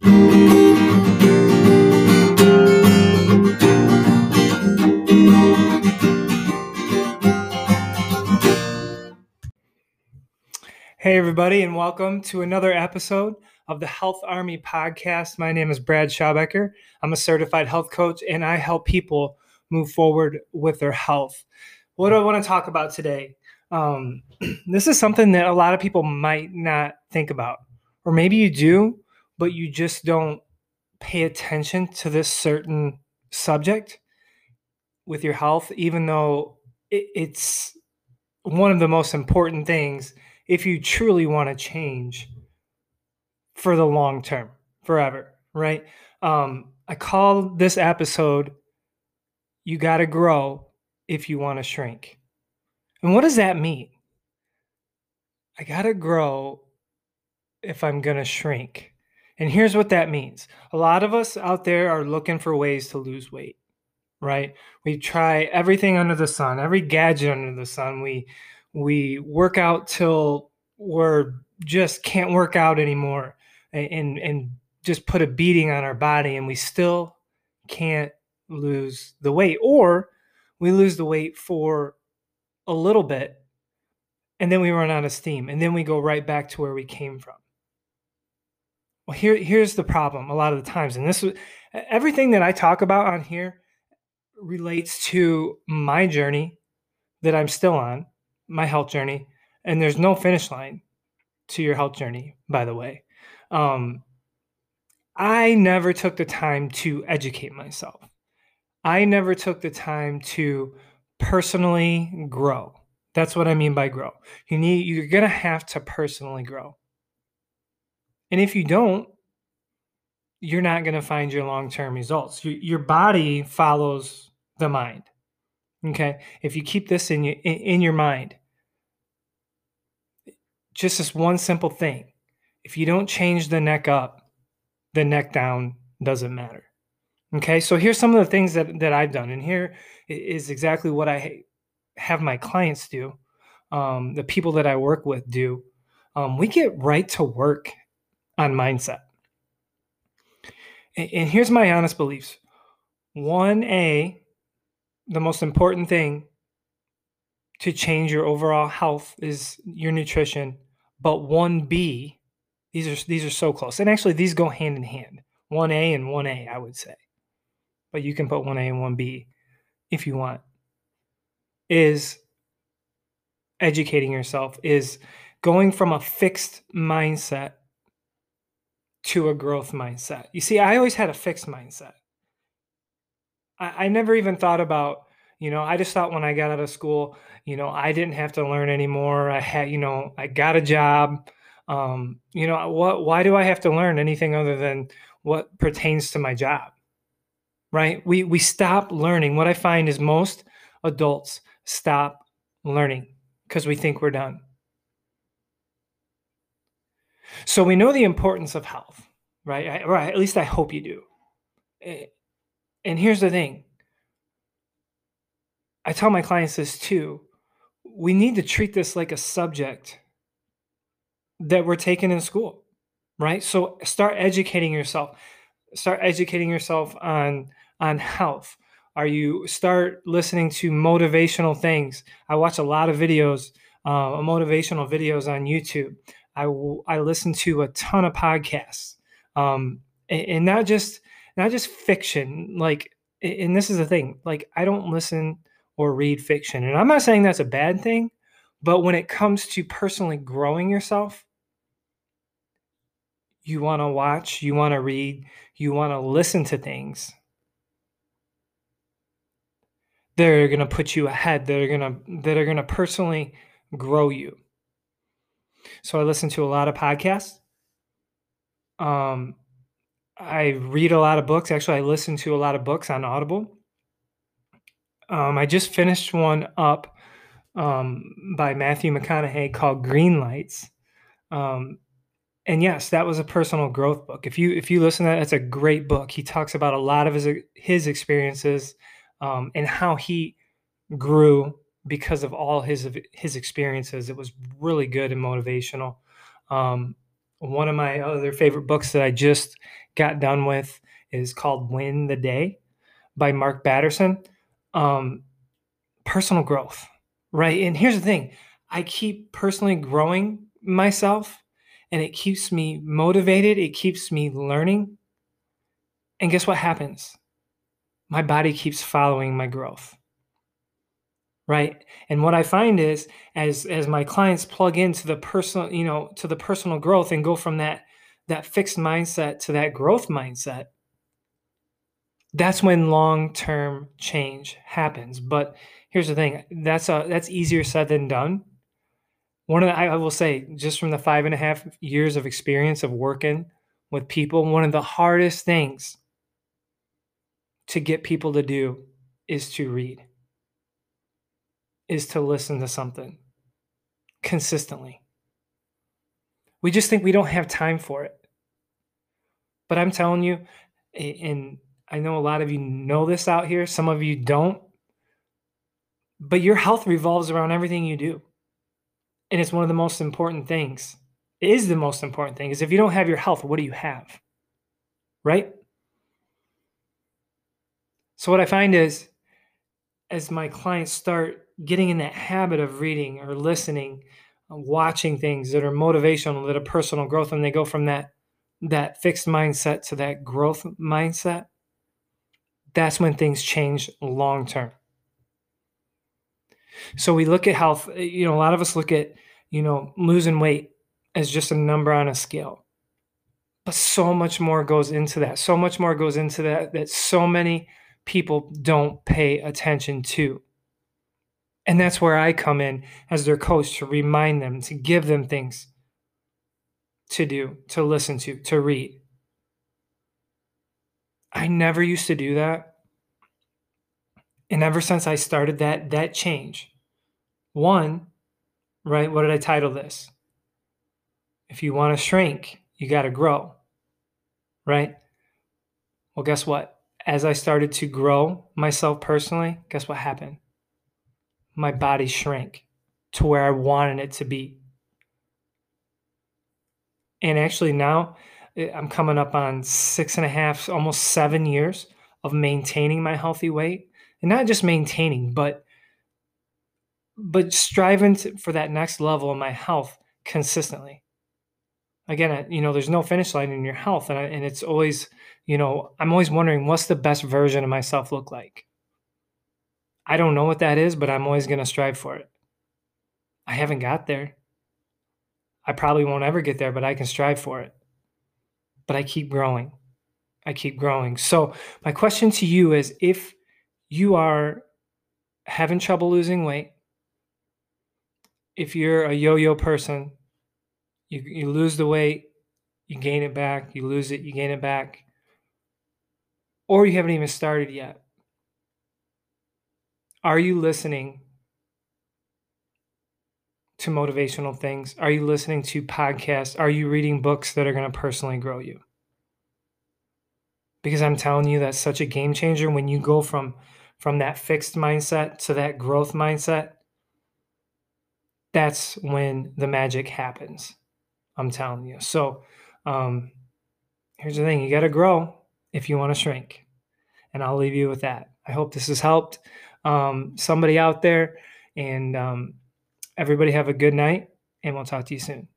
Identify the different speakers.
Speaker 1: Hey, everybody, and welcome to another episode of the Health Army podcast. My name is Brad Schaubecker. I'm a certified health coach, and I help people move forward with their health. What do I want to talk about today? This is something that a lot of people might not think about, or maybe you do, but you just don't pay attention to this certain subject with your health, even though it's one of the most important things if you truly want to change for the long term, forever, right? I call this episode, You Gotta Grow If You Want to Shrink. And what does that mean? I gotta grow if I'm gonna shrink. And here's what that means. A lot of us out there are looking for ways to lose weight, right? We try everything under the sun, every gadget under the sun. We work out till we're just can't work out anymore and just put a beating on our body, and we still can't lose the weight, or we lose the weight for a little bit and then we run out of steam and then we go right back to where we came from. Well, here's the problem a lot of the times, and this everything that I talk about on here relates to my journey that I'm still on, my health journey, and there's no finish line to your health journey, by the way. I never took the time to educate myself. I never took the time to personally grow. That's what I mean by grow. You're going to have to personally grow. And if you don't, you're not going to find your long-term results. Your body follows the mind. Okay? If you keep this in your mind, just this one simple thing. If you don't change the neck up, the neck down doesn't matter. Okay, so here's some of the things that I've done, and here is exactly what I have my clients do, the people that I work with do. We get right to work on mindset. And here's my honest beliefs. 1A, the most important thing to change your overall health is your nutrition, but 1B, these are so close. And actually these go hand in hand. 1A and 1A, I would say. But you can put 1A and 1B if you want. Is educating yourself, is going from a fixed mindset to a growth mindset. You see, I always had a fixed mindset. I never even thought about, I just thought when I got out of school, I didn't have to learn anymore. I had, I got a job. Why do I have to learn anything other than what pertains to my job? Right? We stop learning. What I find is most adults stop learning because we think we're done. So we know the importance of health, right? Or at least I hope you do. And here's the thing. I tell my clients this too. We need to treat this like a subject that we're taking in school, right? So start educating yourself. Start educating yourself on health. Start listening to motivational things. I watch a lot of videos, motivational videos on YouTube. I listen to a ton of podcasts, and not just fiction. Like, and this is the thing. Like, I don't listen or read fiction, and I'm not saying that's a bad thing, but when it comes to personally growing yourself, you want to watch, you want to read, you want to listen to things that are going to put you ahead, that are going to personally grow you. So I listen to a lot of podcasts. I read a lot of books. Actually, I listen to a lot of books on Audible. I just finished one up by Matthew McConaughey called Green Lights. And yes, that was a personal growth book. If you listen to that, it's a great book. He talks about a lot of his experiences and how he grew because of all his experiences. It was really good and motivational. One of my other favorite books that I just got done with is called Win the Day by Mark Batterson. Um, Personal growth, right? And here's the thing, I keep personally growing myself and it keeps me motivated, it keeps me learning. And guess what happens? My body keeps following my growth, right? And what I find is as my clients plug into the personal, to the personal growth and go from that fixed mindset to that growth mindset, that's when long-term change happens. But here's the thing, that's easier said than done. I will say, just from the 5.5 years of experience of working with people, one of the hardest things to get people to do is to read, is to listen to something consistently. We just think we don't have time for it. But I'm telling you, and I know a lot of you know this out here, some of you don't, but your health revolves around everything you do. And it's one of the most important things. It is the most important thing, is if you don't have your health, what do you have? Right? So what I find is, as my clients start getting in that habit of reading or listening, watching things that are motivational, that are personal growth, and they go from that fixed mindset to that growth mindset, that's when things change long term. So we look at health, a lot of us look at, losing weight as just a number on a scale. But so much more goes into that. So much more goes into that so many people don't pay attention to. And that's where I come in as their coach, to remind them, to give them things to do, to listen to read. I never used to do that. And ever since I started that change, one, right? What did I title this? If you want to shrink, you got to grow, right? Well, guess what? As I started to grow myself personally, guess what happened? My body shrank to where I wanted it to be. And actually now I'm coming up on 6.5, almost 7 years of maintaining my healthy weight. And not just maintaining, but striving for that next level of my health consistently. Again, there's no finish line in your health. And it's always, I'm always wondering, what's the best version of myself look like? I don't know what that is, but I'm always going to strive for it. I haven't got there. I probably won't ever get there, but I can strive for it. But I keep growing. I keep growing. So my question to you is, if you are having trouble losing weight, if you're a yo-yo person, you lose the weight, you gain it back, you lose it, you gain it back, or you haven't even started yet, are you listening to motivational things? Are you listening to podcasts? Are you reading books that are going to personally grow you? Because I'm telling you, that's such a game changer when you go from that fixed mindset to that growth mindset. That's when the magic happens. I'm telling you. So here's the thing, you got to grow if you want to shrink. And I'll leave you with that. I hope this has helped somebody out there. And everybody have a good night, and we'll talk to you soon.